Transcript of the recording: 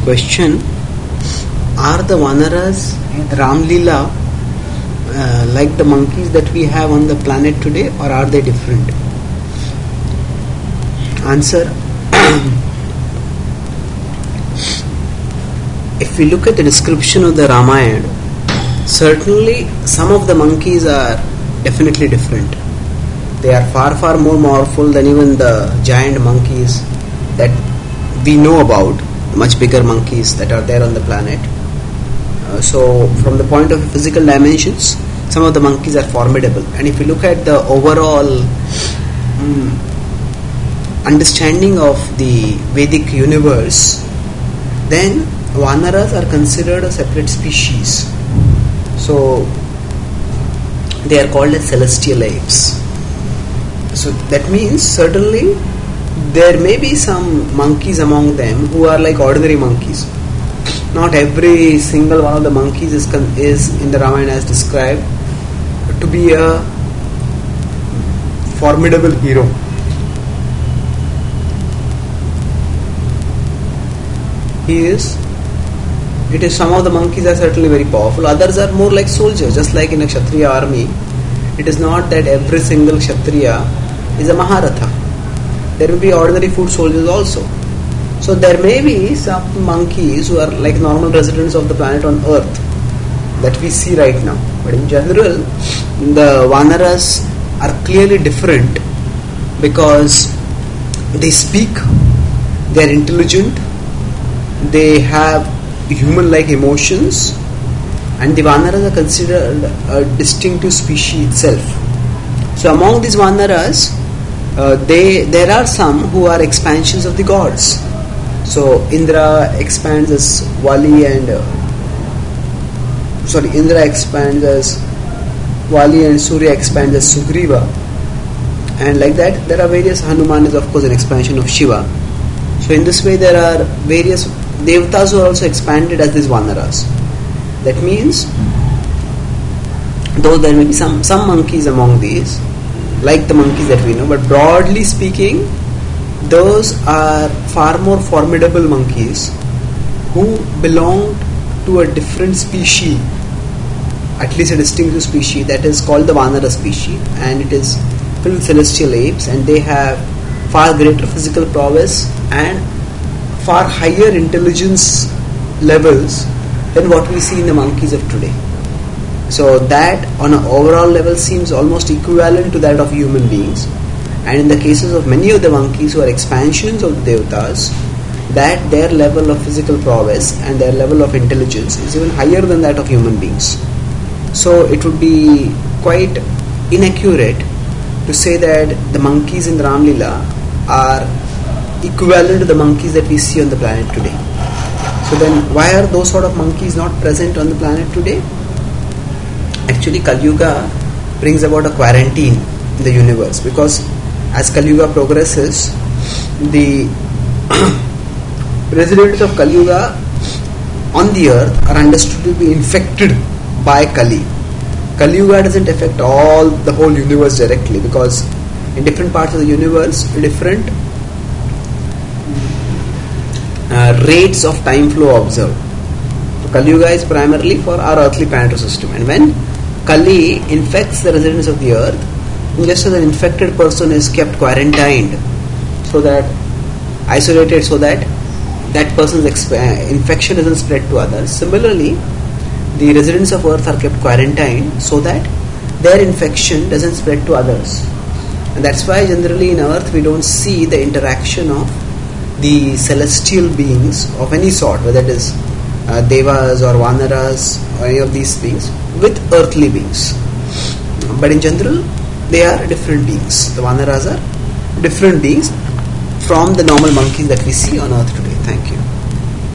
Question: are the Vanaras in Ram Leela like the monkeys that we have on the planet today, or are they different? Answer: if we look at the description of the Ramayana, certainly some of the monkeys are definitely different. They are far more powerful than even the giant monkeys that we know about, much bigger monkeys that are there on the planet. So from the point of physical dimensions, some of the monkeys are formidable. And if you look at the overall understanding of the Vedic universe, then Vanaras are considered a separate species. So they are called as celestial apes. So that means certainly there may be some monkeys among them who are like ordinary monkeys. Not every single one of the monkeys is in the Ramayana as described to be a formidable hero. It is some of the monkeys are certainly very powerful. Others are more like soldiers, just like in a Kshatriya army. It is not that every single Kshatriya is a Maharatha. There will be ordinary foot soldiers also. So there may be some monkeys who are like normal residents of the planet on Earth that we see right now. But in general, the Vanaras are clearly different because they speak, they are intelligent, they have human-like emotions, and the Vanaras are considered a distinctive species itself. So among these Vanaras, there are some who are expansions of the gods. So Indra expands as Vali Indra expands as Vali and Surya expands as Sugriva. And like that, there are various. Hanuman is of course an expansion of Shiva. So in this way, there are various Devatas who are also expanded as these Vanaras. That means, though there may be some monkeys among these, like the monkeys that we know, but broadly speaking, those are far more formidable monkeys who belong to a different species, at least a distinctive species, that is called the Vanara species, and it is filled with celestial apes, and they have far greater physical prowess and far higher intelligence levels than what we see in the monkeys of today. So that on an overall level seems almost equivalent to that of human beings. And in the cases of many of the monkeys who are expansions of the Devatas, that their level of physical prowess and their level of intelligence is even higher than that of human beings. So it would be quite inaccurate to say that the monkeys in Ram Leela are equivalent to the monkeys that we see on the planet today. So then why are those sort of monkeys not present on the planet today? Actually, Kali Yuga brings about a quarantine in the universe, because as Kali Yuga progresses, the residents of Kali Yuga on the earth are understood to be infected by Kali. Kali Yuga doesn't affect the whole universe directly, because in different parts of the universe, different rates of time flow observed. So Kali Yuga is primarily for our earthly planetary system, and when Kali infects the residents of the earth, just as an infected person is kept quarantined, isolated, so that that person's infection doesn't spread to others. Similarly, the residents of earth are kept quarantined so that their infection doesn't spread to others. And that's why generally in earth we don't see the interaction of the celestial beings of any sort, whether it is Devas or Vanaras or any of these beings, with earthly beings. But in general, they are different beings. The Vanaras are different beings from the normal monkeys that we see on earth today. Thank you.